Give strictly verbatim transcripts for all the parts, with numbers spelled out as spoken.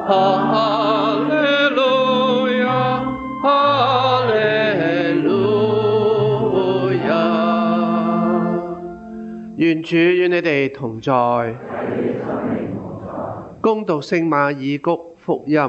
哈利路亞，哈利路亞。願主與你哋同在。恭讀聖馬爾谷福音。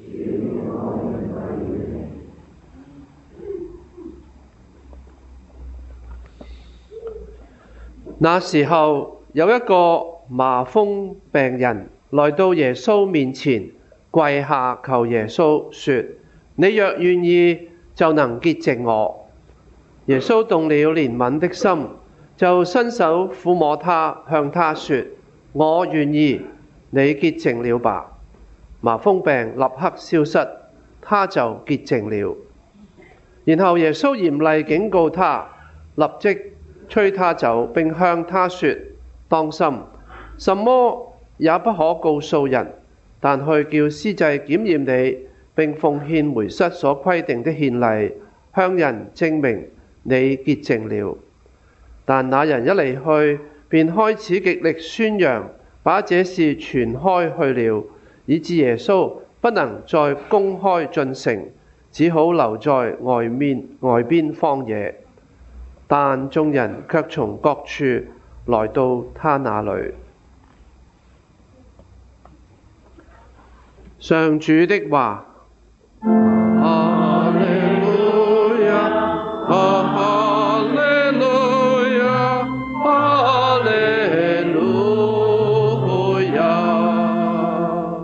那時候，有一個麻風病人來到耶穌面前，跪下求耶穌說：你若願意，就能潔淨我。耶穌動了憐憫的心，就伸手撫摸他，向他說：我願意，你潔淨了吧。麻風病立刻消失，他就潔淨了。然後耶穌嚴厲警告他，立即催他走，並向他說：當心，什麼也不可告訴人，但去叫司祭檢驗你，並奉獻梅瑟所規定的獻禮，向人證明你潔淨了。但那人一離去，便開始極力宣揚，把這事傳開去了，以致耶穌不能再公開進城，只好留在外面外邊荒野。但眾人卻從各處來到他那裏。上主的話。哈利路亞，哈利路亞，哈利路亞。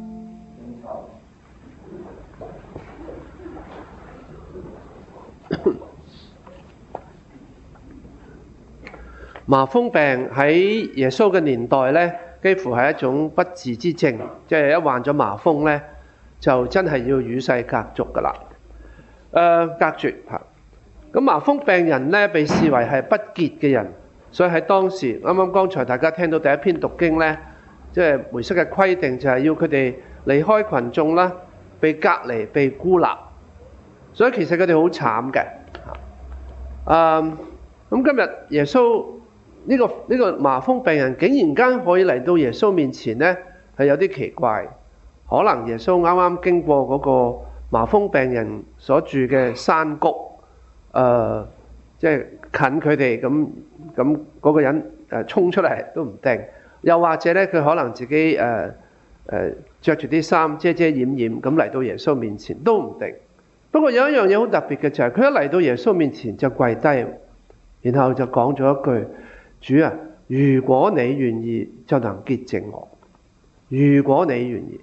麻風病喺耶穌嘅年代呢，幾乎係一種不治之症，即係一患咗麻風呢，就真係要與世隔絕噶啦。誒、呃，隔絕嚇。咁麻風病人呢，被視為係不潔嘅人，所以喺當時啱啱剛才大家聽到第一篇讀經呢，即係梅瑟嘅規定就係要佢哋離開群眾啦，被隔離、被孤立。所以其實佢哋好慘嘅。誒，咁今日耶穌。呢、這個呢、這個麻風病人竟然間可以嚟到耶穌面前呢，係有啲奇怪。可能耶穌啱啱經過嗰個麻風病人所住嘅山谷，誒、呃，即、就、係、是、近佢哋咁咁嗰個人誒衝出嚟都唔定。又或者咧，佢可能自己誒誒著住啲衫遮遮掩掩咁嚟到耶穌面前都唔定。不過有一樣嘢好特別嘅就係、是，佢一嚟到耶穌面前就跪低，然後就講咗一句。主啊，如果你願意，就能潔淨我。如果你願意，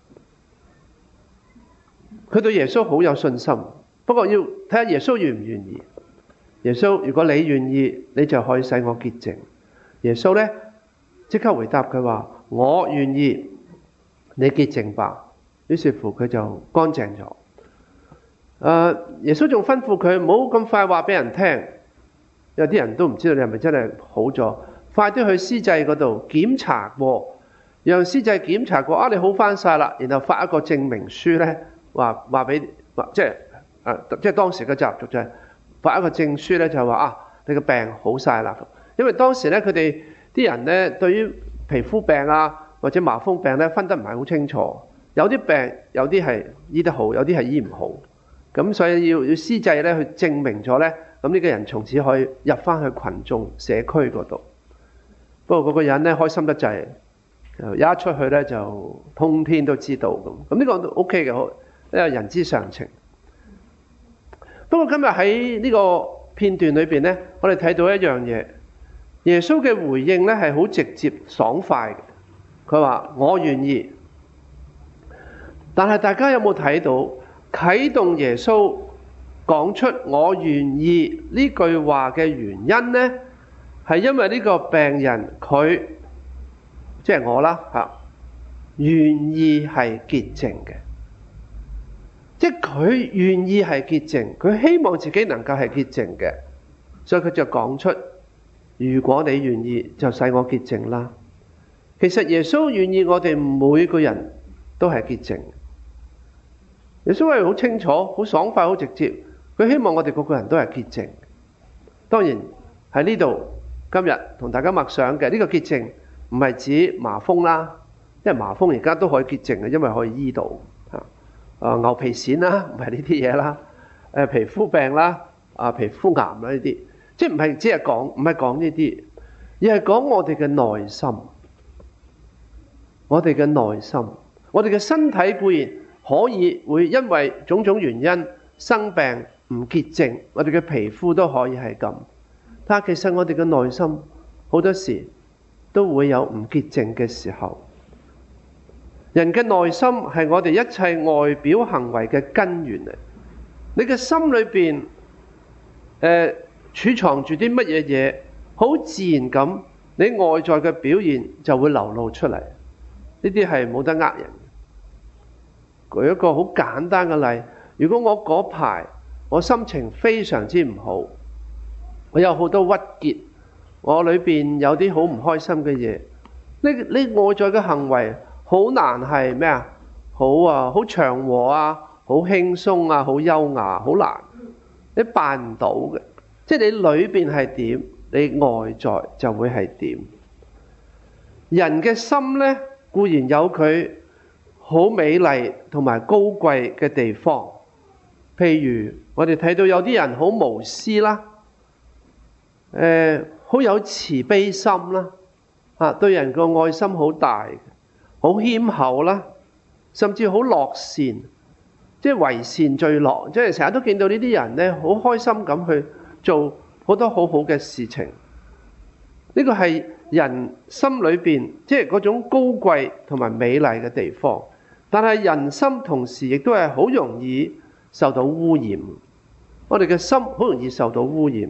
佢對耶穌好有信心。不過要睇下耶穌願唔願意。耶穌，如果你願意，你就可以使我潔淨。耶穌呢，即刻回答佢話：我願意，你潔淨吧。於是乎佢就乾淨咗。誒，耶穌仲吩咐佢唔好咁快話俾人聽。有啲人都唔知道你係咪真係好咗，快啲去司祭嗰度檢查過，讓司祭檢查過啊，你好翻晒啦，然後發一個證明書咧，話話俾即係啊，即係當時嘅習俗就係發一個證書咧，就係話啊，你個病好晒啦。因為當時咧，佢哋啲人咧對於皮膚病啊或者麻風病咧分得唔係好清楚，有啲病有啲係醫得好，有啲係醫唔好，咁所以要要司祭咧去證明咗咧。咁呢個人從此可以入翻去群眾社區嗰度。不過嗰個人咧開心得滯，一出去咧就通天都知道咁。咁呢個都 OK 嘅，好，呢個人之常情。不過今日喺呢個片段裏邊咧，我哋睇到一樣嘢，耶穌嘅回應咧係好直接爽快嘅。佢話我願意，但係大家有冇睇到啟動耶穌講出我願意呢句話嘅原因呢？係因為呢個病人佢即係我啦吓，願意係潔淨嘅，即係佢願意係潔淨，佢希望自己能夠係潔淨嘅，所以佢就講出：如果你願意，就使我潔淨啦。其實耶穌願意我哋每個人都係潔淨。耶穌係好清楚、好爽快、好直接。佢希望我哋個個人都係潔淨。當然喺呢度今日同大家默想嘅呢個潔淨唔係指麻風啦， 因為麻風而家都可以潔淨嘅，因為可以醫到嚇。啊，牛皮癬啦，唔係呢啲嘢啦。誒，皮膚病啦，啊，皮膚癌啦呢啲，即係唔係只係講，唔係講呢啲，而係講我哋嘅內心，我哋嘅內心，我哋嘅身體固然可以會因為種種原因生病唔潔淨，我哋嘅皮膚都可以係咁，但係其實我哋嘅內心好多時都會有唔潔淨嘅時候。人嘅內心係我哋一切外表行為嘅根源嚟。你嘅心裏邊誒儲藏住啲乜嘢嘢，好自然咁，你外在嘅表現就會流露出嚟。呢啲係冇得呃人。舉一個好簡單嘅例，如果我嗰排我心情非常之唔好，我有好多鬱結，我裏邊有啲好唔開心嘅嘢，呢呢外在嘅行為好難係咩啊？好啊，好祥和啊，好輕鬆啊，好優雅，好難，你辦唔到嘅。即係你裏邊係點，你外在就會係點。人嘅心呢，固然有佢好美麗同埋高貴嘅地方，譬如我哋睇到有啲人好無私啦，誒、呃，好有慈悲心啦，啊，對人個愛心好大，好謙厚啦，甚至好樂善。即係為善最樂，即係成日都見到呢啲人呢，好開心咁去做好多好好嘅事情。呢個係人心裏邊即係嗰種高貴同埋美麗嘅地方。但係人心同時亦都係好容易受到污染。我哋嘅心好容易受到污染。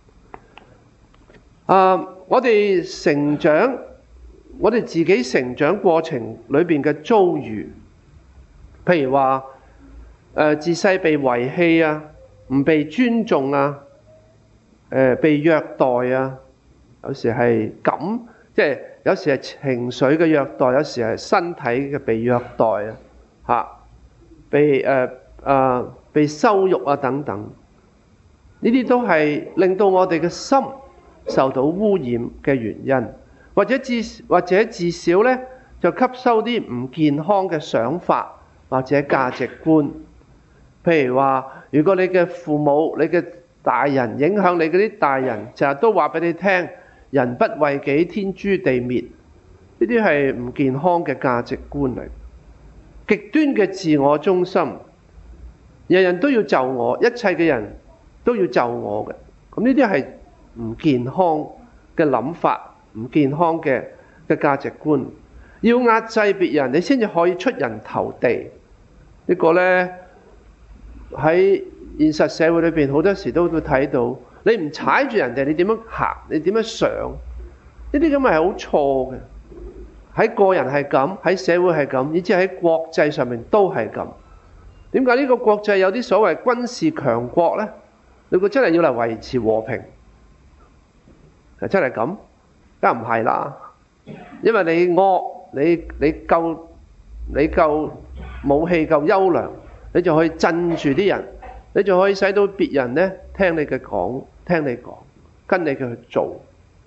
啊，我哋成長，我哋自己成長過程裏邊嘅遭遇，譬如話，誒，自細被遺棄啊，唔被尊重啊，誒，被虐待啊，有時係咁，即係有時係情緒嘅虐待，有時係身體嘅被虐待啊，嚇，被誒誒被羞辱啊等等，呢啲都係令到我哋嘅心受到污染嘅原因，或者至或者至少咧就吸收啲唔健康嘅想法或者價值觀。譬如話，如果你嘅父母、你嘅大人影響你嗰啲大人，成日都話俾你聽，人不為己，天誅地滅，呢啲係唔健康嘅價值觀嚟。極端嘅自我中心，人人都要就我，一切嘅人都要就我嘅，咁呢啲係唔健康嘅諗法，唔健康嘅嘅價值觀。要壓制別人，你先至可以出人頭地。呢個呢，喺現實社會裏邊，好多時都會睇到，你唔踩住人哋，你點樣行？你點樣上？呢啲咁係好錯嘅。喺個人係咁，喺社會係咁，以至喺國際上面都係咁。點解呢個國際有啲所謂軍事強國呢？你估真係要嚟維持和平？係真係咁？梗唔係啦。因為你惡，你你夠你夠武器夠優良，你就可以鎮住啲人，你就可以使到別人呢聽你嘅講，聽你講，跟你嘅去做。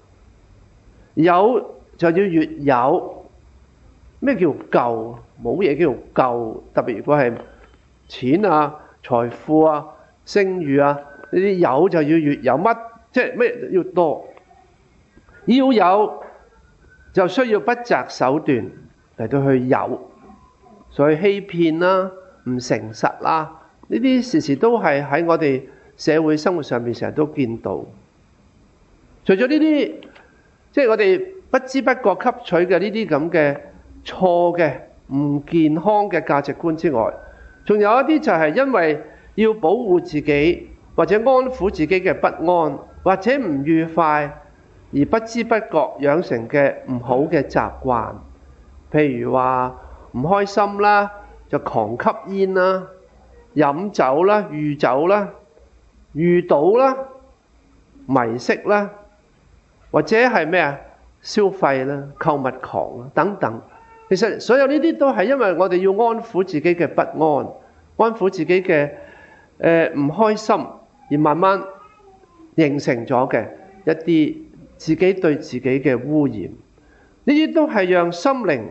有就要越有。咩叫夠？冇嘢叫夠。特別如果係錢啊、財富啊、聲譽啊呢啲，有就要越有。乜即係咩要多？要有就需要不擇手段嚟到去有，所以欺騙啦、唔誠實啦，呢啲時時都係喺我哋社會生活上面成日都見到。除咗呢啲，即係我哋不知不覺吸取嘅呢啲咁嘅錯嘅唔健康嘅價值觀之外，仲有一啲就係因為要保護自己或者安撫自己嘅不安或者唔愉快，而不知不覺養成嘅唔好嘅習慣。譬如話唔開心啦，就狂吸煙啦、飲酒啦、酗酒啦、酗賭啦、迷色啦，或者係咩啊？消費啦、購物狂啦等等。其實所有呢啲都係因為我哋要安撫自己嘅不安，安撫自己嘅誒唔開心，而慢慢形成咗嘅一啲自己對自己嘅污染。呢啲都係讓心靈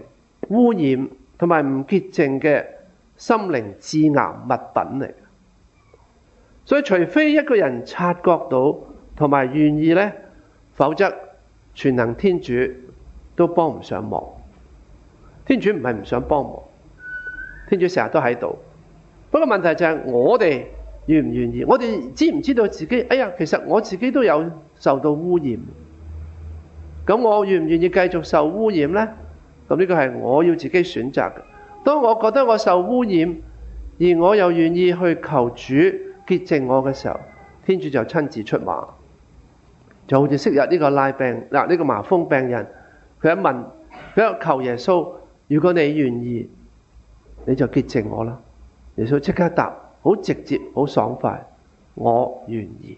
污染同埋唔潔淨嘅心靈致癌物品嚟。所以除非一個人察覺到同埋願意呢，否則全能天主都幫唔上忙。天主唔係唔想幫忙，天主成日都喺度。不過問題就係我哋願唔願意？我哋知唔知道自己？哎呀，其實我自己都有受到污染。咁我願唔願意繼續受污染呢？咁呢個係我要自己選擇嘅。當我覺得我受污染，而我又願意去求主潔淨我嘅時候，天主就親自出馬。就好似昔日呢個癩病嗱，呢個麻風病人，佢一問，佢一求耶穌，如果你願意，你就潔淨我啦。耶穌即刻答，好直接，好爽快，我願意。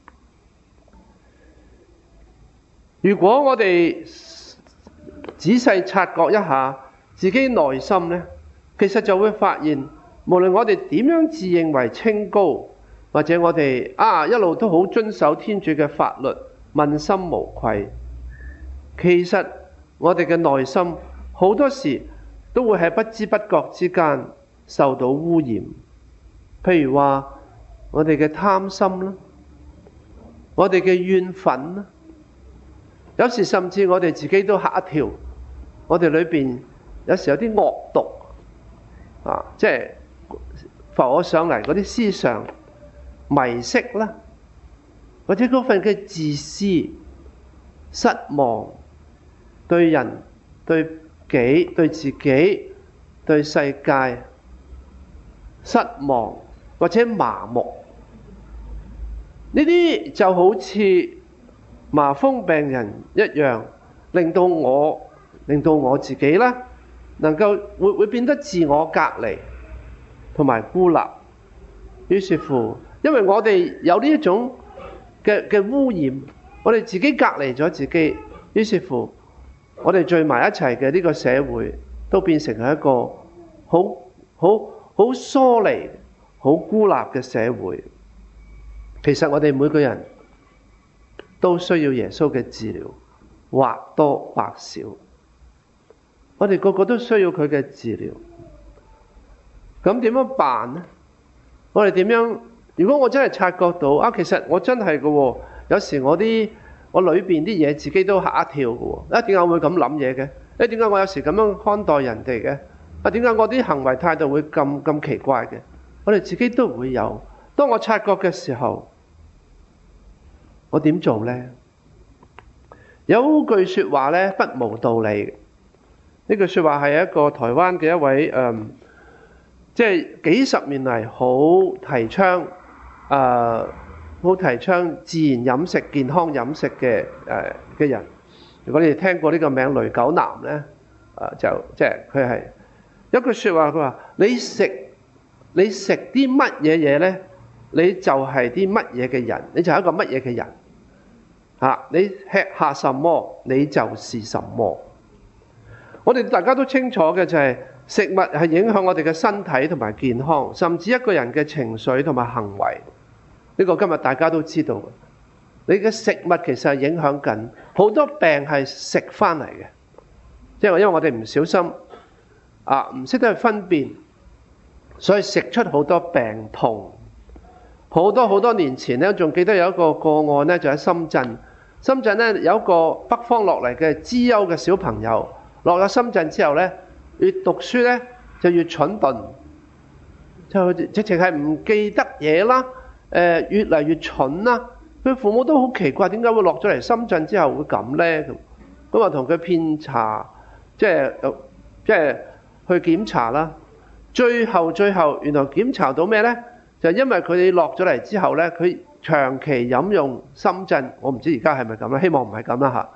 如果我哋仔細察覺一下自己內心呢，其實就會發現，無論我哋點樣自認為清高，或者我哋啊一路都好遵守天主嘅法律，問心無愧，其實我哋嘅內心好多時都會喺不知不覺之間受到污染。譬如話我哋嘅貪心啦，我哋嘅怨憤啦，有時甚至我哋自己都嚇一跳，我哋裏邊有時有啲惡毒啊，即係浮我上嚟嗰啲思想迷色啦，或者嗰份嘅自私、失望，對人、對己、對自己、對世界失望或者麻木，呢啲就好似麻風病人一樣，令到我令到我自己啦，能夠會會變得自我隔離同埋孤立。於是乎，因為我哋有呢一種嘅嘅污染，我哋自己隔離咗自己，於是乎我哋聚埋一齊嘅呢個社會都變成係一個好好好疏離、好孤立嘅社會。其實我哋每個人都需要耶穌嘅治療，或多或少。我哋個個都需要佢嘅治療。咁點樣辦呢？我哋點樣？如果我真係察覺到啊，其實我真係嘅喎，有時我啲我裏邊啲嘢自己都嚇一跳嘅喎。啊，點解我會咁諗嘢嘅？誒，點解我有時咁樣看待人哋嘅？啊，點解我啲行為態度會咁咁奇怪嘅？我哋自己都會有。當我察覺嘅時候，我點做呢？有句説話呢，不無道理。呢句説話係一個台灣嘅一位誒，即係幾十年嚟好提倡誒，好提倡自然飲食、健康飲食嘅誒嘅人。如果你哋聽過呢個名雷九男呢，誒就即係佢係一句説話，佢話：你食你食啲乜嘢嘢呢？你就係啲乜嘢嘅人，你就係一個乜嘢嘅人。嚇！你吃下什麼，你就是什麼。我哋大家都清楚嘅就係食物係影響我哋嘅身體同埋健康，甚至一個人嘅情緒同埋行為。呢個今日大家都知道嘅。你嘅食物其實係影響緊好多病係食翻嚟嘅，即係因為我哋唔小心啊，唔識得去分辨，所以食出好多病痛。好多好多年前咧，仲記得有一個個案咧，就喺深圳。深圳咧有一個北方落嚟嘅資優嘅小朋友，落咗深圳之後咧，越讀書咧就越蠢鈍，就直情係唔記得嘢啦。誒，越嚟越蠢啦。佢父母都好奇怪，點解會落咗嚟深圳之後會咁咧？咁咁啊，同佢遍查，即係即係去檢查啦。最後最後，原來檢查到咩咧？就因為佢哋落咗嚟之後咧，佢長期飲用深圳，我唔知而家係咪咁啦，希望唔係咁啦嚇。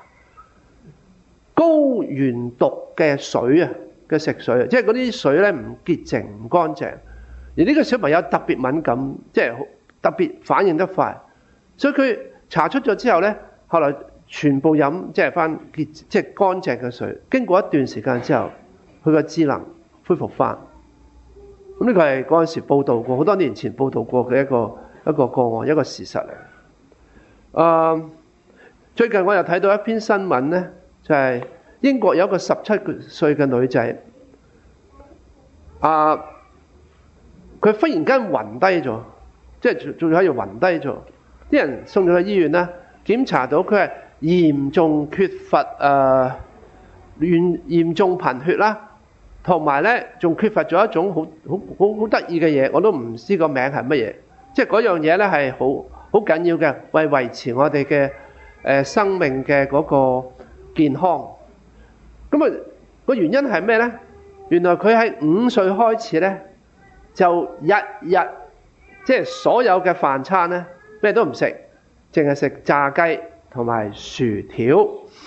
高原毒嘅水啊，嘅食水啊，即係嗰啲水咧唔潔淨、唔乾淨。而呢個小朋友特別敏感，即係特別反應得快，所以佢查出咗之後咧，後來全部飲即係翻潔即係乾淨嘅水。經過一段時間之後，佢個智能恢復翻。咁呢個係嗰陣時報道過，好多年前報道過嘅一個一個個案，一個事實嚟。誒、呃，最近我又睇到一篇新聞咧，就係、是、 英國有一個十七歲嘅女仔，啊，佢忽然間暈低咗，即係仲喺度暈低咗。啲人送咗去醫院啦，檢查到佢係嚴重缺乏誒嚴嚴重貧血啦，同埋咧仲缺乏咗一種好好好好得意嘅嘢，我都唔知個名係乜嘢。即係嗰樣嘢咧係好好緊要嘅，為維持我哋嘅誒生命嘅嗰個健康。咁啊個原因係咩咧？原來佢喺五歲開始咧，就日日即係所有嘅飯餐咧，咩都唔食，淨係食炸雞同埋薯條。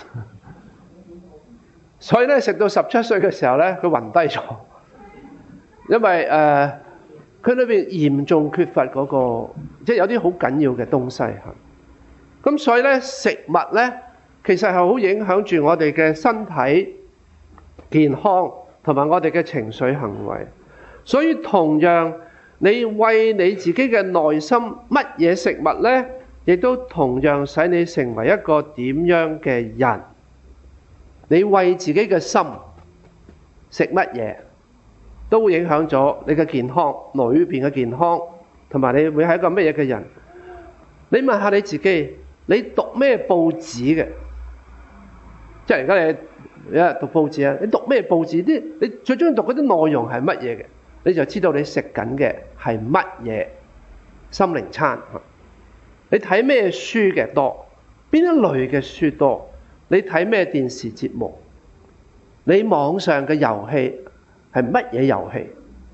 所以咧食到十七歲嘅時候咧，佢暈低咗，因為誒佢裏邊嚴重缺乏嗰個，即係有啲好緊要嘅東西嚇。咁所以咧食物咧，其實係好影響住我哋嘅身體健康同埋我哋嘅情緒行為。所以同樣，你為你自己嘅內心乜嘢食物咧，亦都同樣使你成為一個點樣嘅人。你為自己嘅心食乜嘢，都會影響咗你嘅健康，裏邊嘅健康，同埋你會係一個乜嘢嘅人。你問下你自己，你讀咩報紙嘅？即係而家你你讀報紙啊？你讀咩報紙？啲你最中意讀嗰啲內容係乜嘢嘅？你就知道你食緊嘅係乜嘢心靈餐。你睇咩書嘅多？邊一類嘅書多？你睇咩電視節目？你網上嘅遊戲係乜嘢遊戲？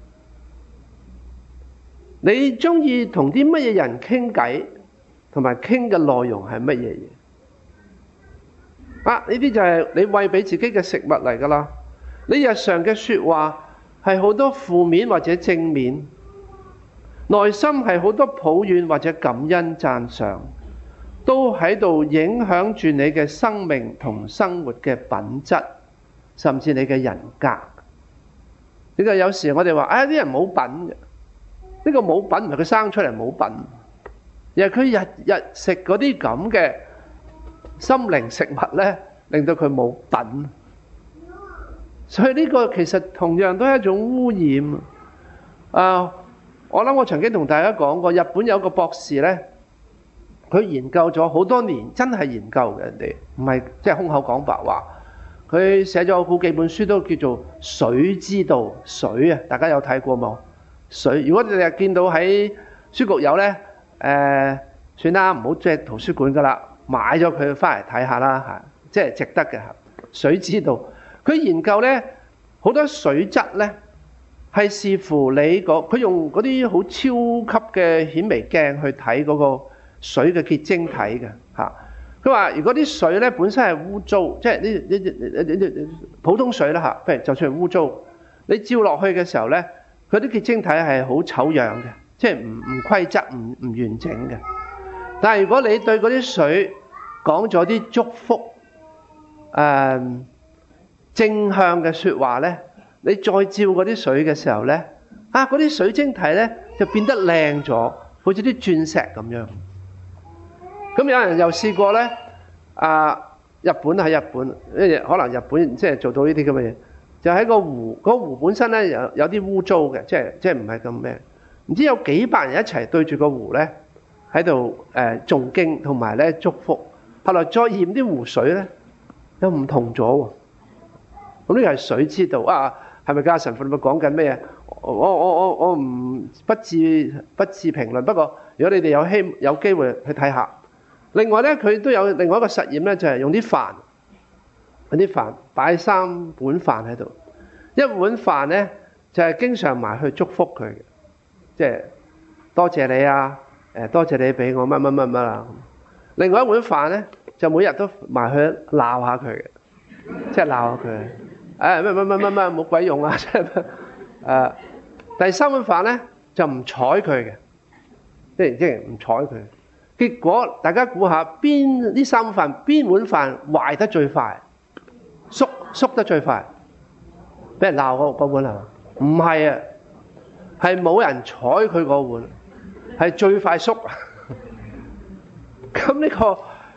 你中意同啲乜嘢人傾偈？同埋傾嘅內容係乜嘢嘢？啊！呢啲就係你餵俾自己嘅食物嚟㗎啦。你日常嘅說話係好多負面或者正面，內心係好多抱怨或者感恩讚賞，都喺度影響住你嘅生命同生活嘅品質，甚至你嘅人格。呢個有時我哋話，哎，啲人冇品嘅，呢個冇品唔係佢生出嚟冇品，而係佢日日食嗰啲咁嘅心靈食物咧，令到佢冇品。所以呢個其實同樣都係一種污染。啊，我諗我曾經同大家講過，日本有個博士咧，佢研究咗好多年，真係研究嘅，人哋唔係即係空口講白話。佢寫咗好幾本書，都叫做《水之道》。水啊，大家有睇過冇？水，如果你哋見到喺書局有咧，誒、呃，算啦，唔好即係圖書館噶啦，買咗佢翻嚟睇下啦嚇，即係值得嘅嚇。水之道，佢研究咧好多水質咧，係視乎你個，佢用嗰啲好超級嘅顯微鏡去睇嗰個水嘅結晶體嘅嚇。佢話如果啲水咧本身係污糟，即係呢呢呢呢普通水啦嚇，譬如就算係污糟，你照落去嘅時候咧，佢啲結晶體係好醜樣嘅，即係唔唔規則、唔唔完整嘅。但係如果你對嗰啲水講咗啲祝福、誒、呃、正向嘅説話咧，你再照嗰啲水嘅時候咧，啊嗰啲水晶體咧就變得靚咗，好似啲鑽石咁樣。咁有人又試過咧，啊日本喺日本，可能日本即係做到呢啲咁嘅嘢，就喺個湖，嗰個湖本身咧有有啲污糟嘅，即係即係唔係咁咩？唔知有幾百人一齊對住個湖咧，喺度誒誦經同埋咧祝福。後來再驗啲湖水咧，又唔同咗喎。咁呢個係水之道啊？係咪㗎？神父你咪講緊咩啊？我我我我唔不置不置評論。不過如果你哋有希有機會去睇下。另外咧，佢都有另外一個實驗咧，就係用啲飯，用啲飯擺三碗飯喺度，一碗飯咧就係經常埋去祝福佢嘅，即係多謝你啊，誒多謝你俾我乜乜乜乜啊。另外一碗飯咧就每日都埋去鬧下佢嘅，即係鬧下佢，誒乜乜乜乜乜冇鬼用啊！即係誒第三碗飯咧就唔睬佢嘅，即係即係唔睬佢。結果大家估下邊呢三碗飯邊碗飯壞得最快，縮縮得最快，俾人鬧嗰嗰碗係嘛？唔係啊，係冇人睬佢嗰碗，係最快縮。咁呢個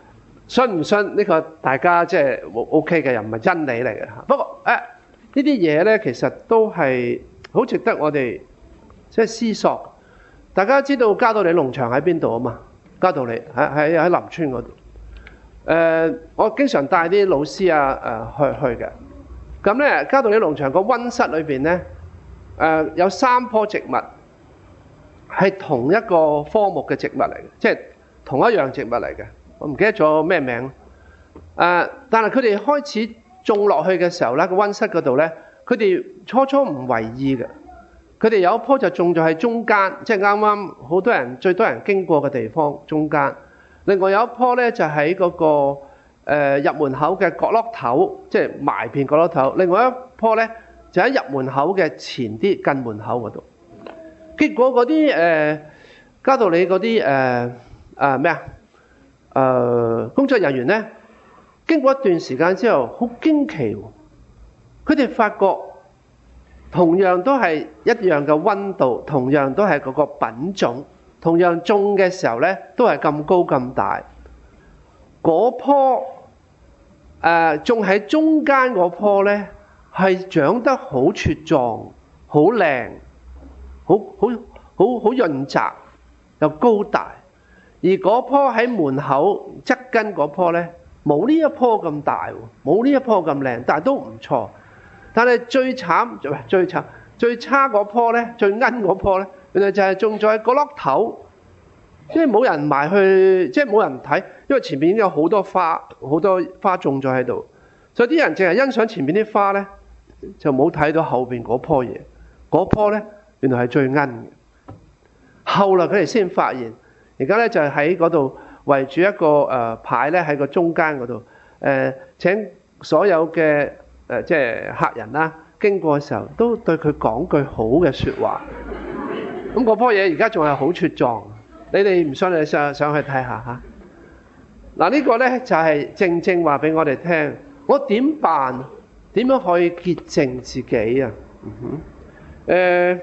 信唔信呢個大家即係 OK 嘅，又唔係真理嚟嘅。不過誒呢啲嘢咧，其實都係好值得我哋即係思索。大家知道嘉道理農場喺邊度啊嘛？嘉道理喺喺喺林村嗰度。誒、呃，我經常帶啲老師啊誒去去嘅。咁咧，嘉道理農場個溫室裏邊咧，誒、呃、有三棵植物係同一個科目嘅植物嚟嘅，即係同一樣植物嚟嘅。我唔記得咗咩名。誒、呃，但係佢哋開始種落去嘅時候咧，個溫室嗰度咧，佢哋初初唔為意嘅。佢哋有一棵就種咗喺中間，即係啱啱好多人最多人經過嘅地方中間。另外有一棵咧就喺嗰個、呃、入門口嘅角落頭，即係埋邊角落頭。另外一棵咧就喺入門口嘅前啲近門口嗰度。結果嗰啲誒嘉道理嗰啲誒誒咩啊誒工作人員咧，經過一段時間之後，好驚奇喎！佢哋發覺，同樣都係一樣嘅溫度，同樣都係嗰個品種，同樣種嘅時候咧，都係咁高咁大。嗰棵誒種喺中間嗰棵咧，係長得好茁壯、好靚、好好好好潤澤又高大。而嗰棵喺門口側根嗰棵咧，冇呢一棵咁大，冇呢一棵咁靚，但係都唔錯。但係最慘，最慘、最差嗰棵咧，最奀嗰棵咧，原來就係種咗喺角落頭，即係冇人埋去，即係冇人睇，因為前面已經有好多花，好多花種咗喺度，所以啲人淨係欣賞前面啲花咧，就冇睇到後邊嗰棵嘢。嗰棵咧，原來係最奀嘅。後來佢哋先發現，而家咧就係喺嗰度圍住一個誒牌咧，喺個中間嗰度誒請所有嘅。誒即係客人啦，經過嘅時候都對佢講句好嘅説話。咁嗰棵嘢而家仲係好茁壯，你哋唔信你上上去睇下嚇。嗱、這個、呢個咧就係、是、正正話俾我哋聽，我點辦？點樣可以潔淨自己啊？嗯哼。誒、呃、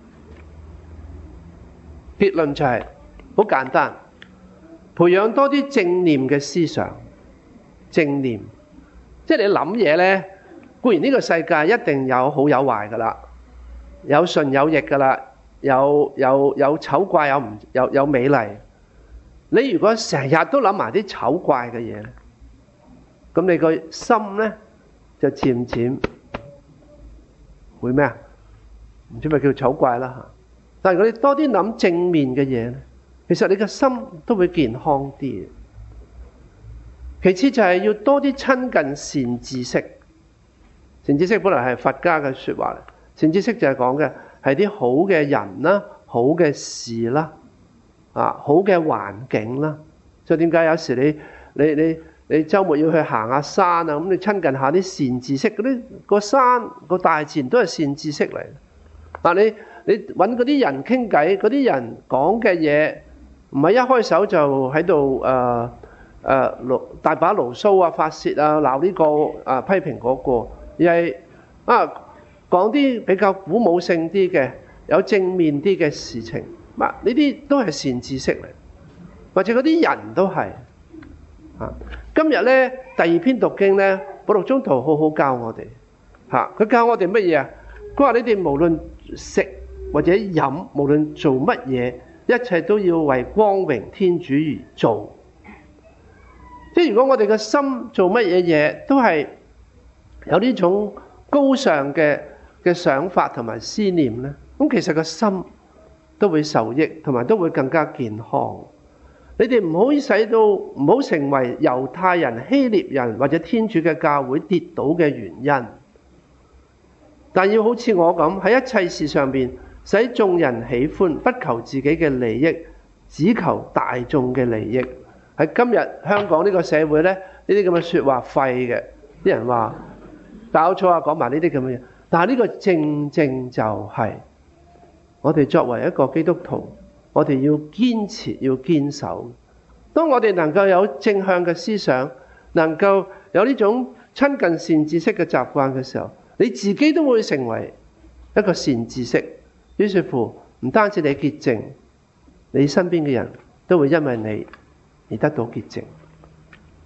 結論就係、是、好簡單，培養多啲正念嘅思想。正念，即係你諗嘢咧。固然呢個世界一定有好有壞噶啦，有順有逆噶啦，有有有醜怪有唔有有美麗。你如果成日都諗埋啲醜怪嘅嘢，咁你個心咧就漸漸會咩啊？唔知咪叫醜怪啦嚇。但係如果你多啲諗正面嘅嘢咧，其實你個心都會健康啲。其次就係要多啲親近善知識。善知識本來係佛家嘅説話，善知識就係講嘅係啲好嘅人啦、好嘅事啦、啊好嘅環境啦。所以點解有時你你你你週末要去行下山啊？咁你親近下啲善知識，嗰啲個山個大自然都係善知識嚟。嗱，你你揾嗰啲人傾偈，嗰啲人講嘅嘢唔係一開手就喺度誒誒大把牢騷啊、發泄啊、鬧呢個啊、批評嗰個。而係啊，講啲比較鼓舞性啲嘅、有正面啲嘅事情，嗱呢啲都係善知識嚟，或者嗰啲人都係啊。今日咧第二篇讀經咧，保祿宗徒好好教我哋嚇，佢教我哋乜嘢啊？佢話你哋無論食或者飲，無論做乜嘢，一切都要為光榮天主而做。即係如果我哋嘅心做乜嘢嘢都係有呢種高尚嘅嘅想法同埋思念咧，咁其實個心都會受益，同埋都會更加健康。你哋唔好使到唔好成為猶太人、希臘人或者天主嘅教會跌倒嘅原因，但要好似我咁喺一切事上邊使眾人喜歡，不求自己嘅利益，只求大眾嘅利益。喺今日香港呢個社會咧，呢啲咁嘅説話廢嘅，啲人話。搞錯啊！講埋呢啲咁嘅嘢，但係呢個正正就係我哋作為一個基督徒，我哋要堅持、要堅守。當我哋能夠有正向嘅思想，能夠有呢種親近善知識嘅習慣嘅時候，你自己都會成為一個善知識。於是乎，唔單止你潔淨，你身邊嘅人都會因為你而得到潔淨。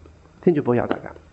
天主保佑大家。